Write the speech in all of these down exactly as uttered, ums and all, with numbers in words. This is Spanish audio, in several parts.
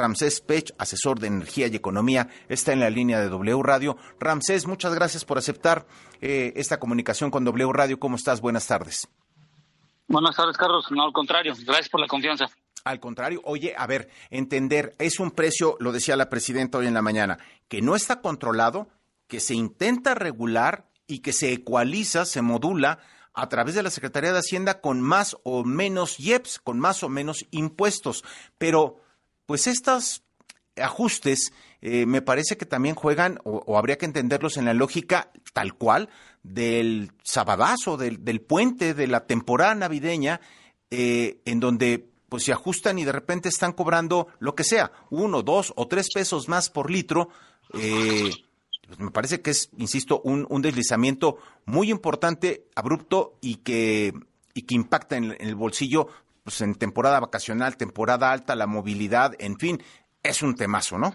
Ramsés Pech, asesor de energía y economía, está en la línea de W Radio. Ramsés, muchas gracias por aceptar eh, esta comunicación con W Radio. ¿Cómo estás? Buenas tardes. Buenas tardes, Carlos. No, al contrario. Gracias por la confianza. Al contrario. Oye, a ver, entender, es un precio, lo decía la presidenta hoy en la mañana, que no está controlado, que se intenta regular y que se ecualiza, se modula a través de la Secretaría de Hacienda con más o menos I E P S, con más o menos impuestos. Pero, pues estos ajustes eh, me parece que también juegan, o, o habría que entenderlos en la lógica tal cual, del sabadazo, del, del puente, de la temporada navideña, eh, en donde pues se ajustan y de repente están cobrando lo que sea, uno, dos o tres pesos más por litro. Eh, pues me parece que es, insisto, un, un deslizamiento muy importante, abrupto y que, y que impacta en, en el bolsillo, pues en temporada vacacional, temporada alta, la movilidad, en fin, es un temazo, ¿no?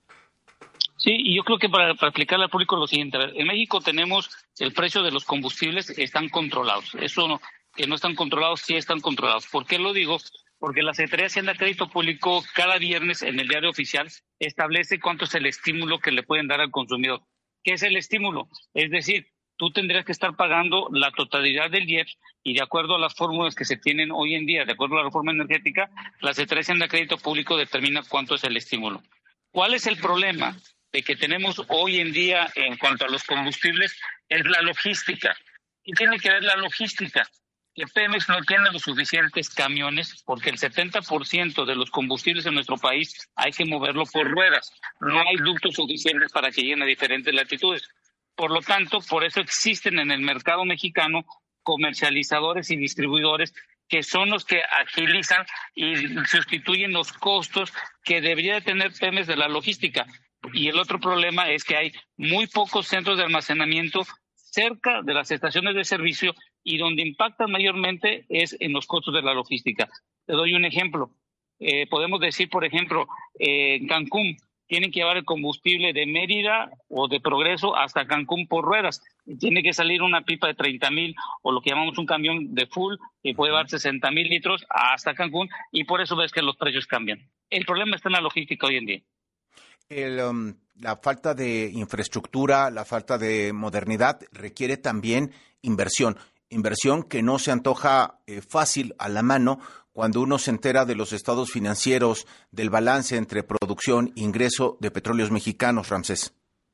Sí, y yo creo que para, para explicarle al público lo siguiente, a ver, en México tenemos el precio de los combustibles, están controlados. Eso no, que no están controlados, sí están controlados. ¿Por qué lo digo? Porque la Secretaría de Hacienda Crédito Público cada viernes en el diario oficial establece cuánto es el estímulo que le pueden dar al consumidor. ¿Qué es el estímulo? Es decir, tú tendrías que estar pagando la totalidad del I E P S y de acuerdo a las fórmulas que se tienen hoy en día, de acuerdo a la reforma energética, la Secretaría de Hacienda Crédito Público determina cuánto es el estímulo. ¿Cuál es el problema de que tenemos hoy en día en cuanto a los combustibles? Es la logística. ¿Qué tiene que ver la logística? Que Pemex no tiene los suficientes camiones porque el setenta por ciento de los combustibles en nuestro país hay que moverlo por ruedas. No hay ductos suficientes para que lleguen a diferentes latitudes. Por lo tanto, por eso existen en el mercado mexicano comercializadores y distribuidores que son los que agilizan y sustituyen los costos que debería de tener Pemex de la logística. Y el otro problema es que hay muy pocos centros de almacenamiento cerca de las estaciones de servicio y donde impacta mayormente es en los costos de la logística. Te doy un ejemplo. Eh, podemos decir, por ejemplo, eh, en Cancún tienen que llevar el combustible de Mérida o de Progreso hasta Cancún por ruedas. Tiene que salir una pipa de treinta mil o lo que llamamos un camión de full que puede llevar sesenta mil litros hasta Cancún y por eso ves que los precios cambian. El problema está en la logística hoy en día. El, um, la falta de infraestructura, la falta de modernidad requiere también inversión. Inversión que no se antoja eh, fácil a la mano cuando uno se entera de los estados financieros, del balance entre producción e ingreso de petróleos mexicanos, Ramsés.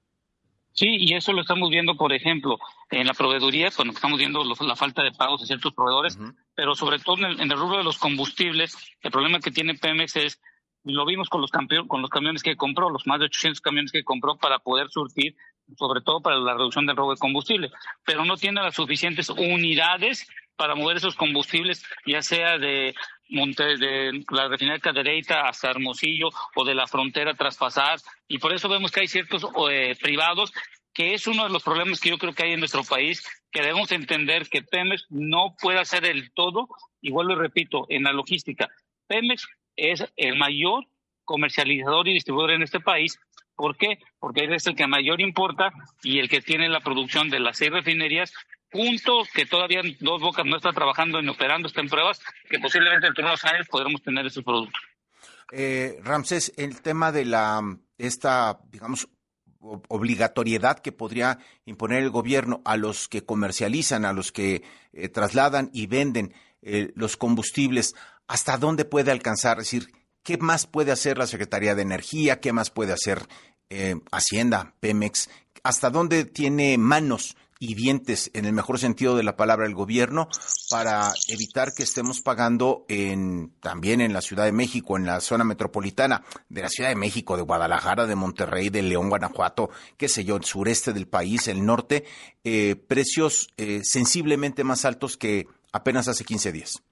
Sí, y eso lo estamos viendo, por ejemplo, en la proveeduría, cuando estamos viendo los, la falta de pagos de ciertos proveedores, uh-huh. pero sobre todo en el, en el rubro de los combustibles, el problema que tiene Pemex es, lo vimos con los, campeón, con los camiones que compró, los más de ochocientos camiones que compró para poder surtir, sobre todo para la reducción del robo de combustible, pero no tiene las suficientes unidades para mover esos combustibles, ya sea de Monte, de la refinería de Cadereyta hasta Hermosillo o de la frontera traspasar, y por eso vemos que hay ciertos eh, privados, que es uno de los problemas que yo creo que hay en nuestro país, que debemos entender que Pemex no puede hacer el todo, y vuelvo y repito, en la logística, Pemex es el mayor comercializador y distribuidor en este país. ¿Por qué? Porque es el que mayor importa y el que tiene la producción de las seis refinerías, junto que todavía Dos Bocas no está trabajando ni operando, está en pruebas, que posiblemente dentro de unos años podremos tener esos productos. Eh, Ramsés, el tema de la esta, digamos, obligatoriedad que podría imponer el gobierno a los que comercializan, a los que eh, trasladan y venden eh, los combustibles, ¿hasta dónde puede alcanzar? Es decir, ¿qué más puede hacer la Secretaría de Energía? ¿Qué más puede hacer eh, Hacienda, Pemex? ¿Hasta dónde tiene manos y dientes, en el mejor sentido de la palabra, el gobierno para evitar que estemos pagando en también en la Ciudad de México, en la zona metropolitana de la Ciudad de México, de Guadalajara, de Monterrey, de León, Guanajuato, qué sé yo, el sureste del país, el norte, eh, precios eh, sensiblemente más altos que apenas hace quince días?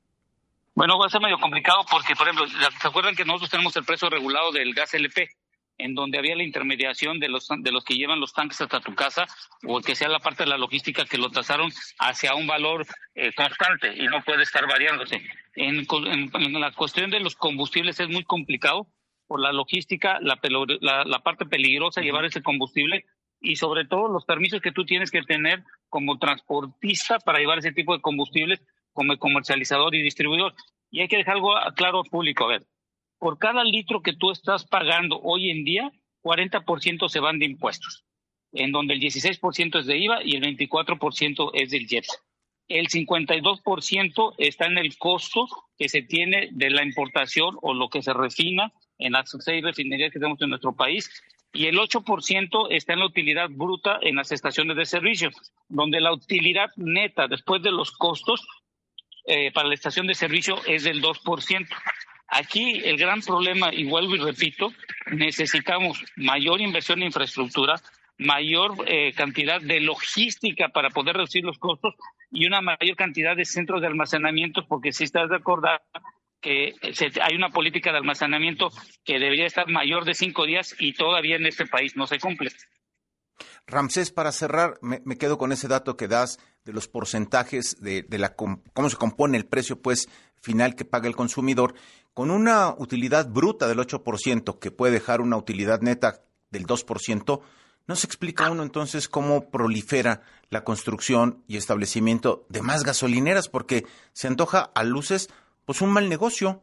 Bueno, va a ser medio complicado porque, por ejemplo, ¿se acuerdan que nosotros tenemos el precio regulado del gas L P? En donde había la intermediación de los de los que llevan los tanques hasta tu casa, o que sea la parte de la logística que lo tasaron hacia un valor eh, constante y no puede estar variándose. En, en, en la cuestión de los combustibles es muy complicado por la logística, la, la, la parte peligrosa de llevar ese combustible y sobre todo los permisos que tú tienes que tener como transportista para llevar ese tipo de combustibles como comercializador y distribuidor. Y hay que dejar algo claro al público, a ver. por cada litro que tú estás pagando hoy en día, cuarenta por ciento se van de impuestos, en donde el dieciséis por ciento es de I V A y el veinticuatro por ciento es del I E P S. El cincuenta y dos por ciento está en el costo que se tiene de la importación o lo que se refina en las seis refinerías que tenemos en nuestro país, y el ocho por ciento está en la utilidad bruta en las estaciones de servicio, donde la utilidad neta después de los costos eh, para la estación de servicio es del dos por ciento. Aquí el gran problema, y vuelvo y repito, necesitamos mayor inversión en infraestructura, mayor eh, cantidad de logística para poder reducir los costos y una mayor cantidad de centros de almacenamiento, porque si estás de acordar que se, hay una política de almacenamiento que debería estar mayor de cinco días y todavía en este país no se cumple. Ramsés, para cerrar, me, me quedo con ese dato que das de los porcentajes de, de la cómo se compone el precio pues final que paga el consumidor, con una utilidad bruta del ocho por ciento que puede dejar una utilidad neta del dos por ciento. ¿No se explica uno entonces cómo prolifera la construcción y establecimiento de más gasolineras? Porque se antoja a luces pues un mal negocio.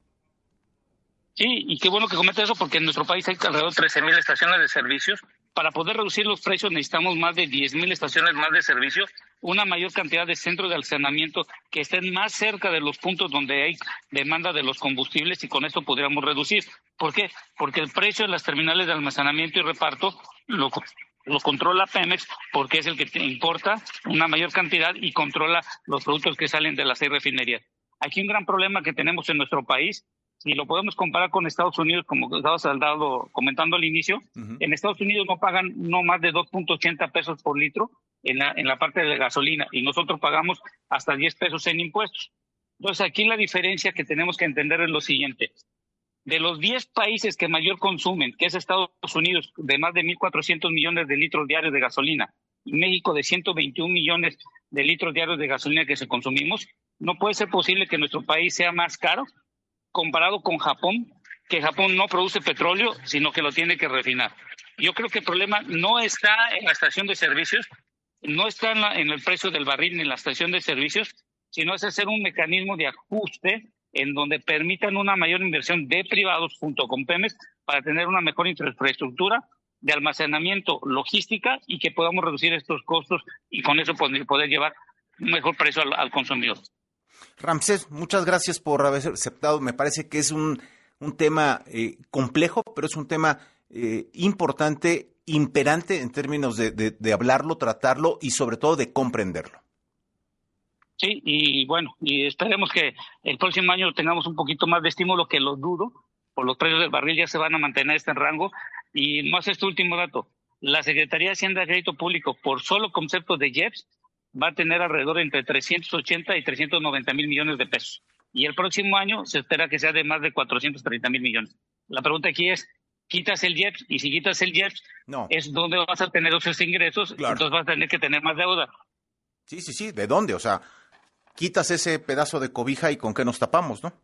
Sí, y qué bueno que comenta eso, porque en nuestro país hay alrededor de trece mil estaciones de servicios. Para poder reducir los precios necesitamos más de diez mil estaciones más de servicios, una mayor cantidad de centros de almacenamiento que estén más cerca de los puntos donde hay demanda de los combustibles, y con esto podríamos reducir. ¿Por qué? Porque el precio de las terminales de almacenamiento y reparto lo, lo controla Pemex, porque es el que importa una mayor cantidad y controla los productos que salen de las seis refinerías. Aquí un gran problema que tenemos en nuestro país, y lo podemos comparar con Estados Unidos, como estaba Salgado comentando al inicio, uh-huh. En Estados Unidos no pagan no más de dos punto ochenta pesos por litro en la, en la parte de gasolina, y nosotros pagamos hasta diez pesos en impuestos. Entonces aquí la diferencia que tenemos que entender es lo siguiente. De los diez países que mayor consumen, que es Estados Unidos, de más de mil cuatrocientos millones de litros diarios de gasolina, y México de ciento veintiún millones de litros diarios de gasolina que se consumimos, no puede ser posible que nuestro país sea más caro comparado con Japón, que Japón no produce petróleo, sino que lo tiene que refinar. Yo creo que el problema no está en la estación de servicios, no está en, la, en el precio del barril ni en la estación de servicios, sino es hacer un mecanismo de ajuste en donde permitan una mayor inversión de privados junto con Pemex para tener una mejor infraestructura de almacenamiento, logística, y que podamos reducir estos costos y con eso poder, poder llevar un mejor precio al, al consumidor. Ramsés, muchas gracias por haber aceptado. Me parece que es un, un tema eh, complejo, pero es un tema eh, importante, imperante en términos de, de, de hablarlo, tratarlo y sobre todo de comprenderlo. Sí, y bueno, y esperemos que el próximo año tengamos un poquito más de estímulo, que lo dudo, por los precios del barril ya se van a mantener este rango. Y más este último dato, la Secretaría de Hacienda y Crédito Público, por solo concepto de I E P S, va a tener alrededor entre trescientos ochenta y trescientos noventa mil millones de pesos. Y el próximo año se espera que sea de más de cuatrocientos treinta mil millones. La pregunta aquí es, quitas el I E P S, y si quitas el I E P S, no. es donde vas a tener esos ingresos, claro. Entonces vas a tener que tener más deuda. Sí, sí, sí, ¿de dónde? O sea, quitas ese pedazo de cobija y con qué nos tapamos, ¿no?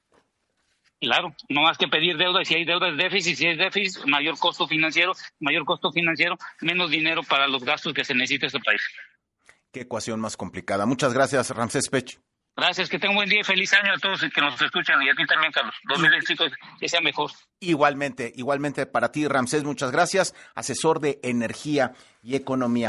Claro, no más que pedir deuda, y si hay deuda es déficit, si es déficit, mayor costo financiero, mayor costo financiero, menos dinero para los gastos que se necesita este país. Qué ecuación más complicada. Muchas gracias, Ramsés Pech. Gracias, que tengan un buen día y feliz año a todos que nos escuchan, y a ti también, Carlos. dos mil veinticinco, que sea mejor. Igualmente, igualmente para ti, Ramsés, muchas gracias. Asesor de Energía y Economía.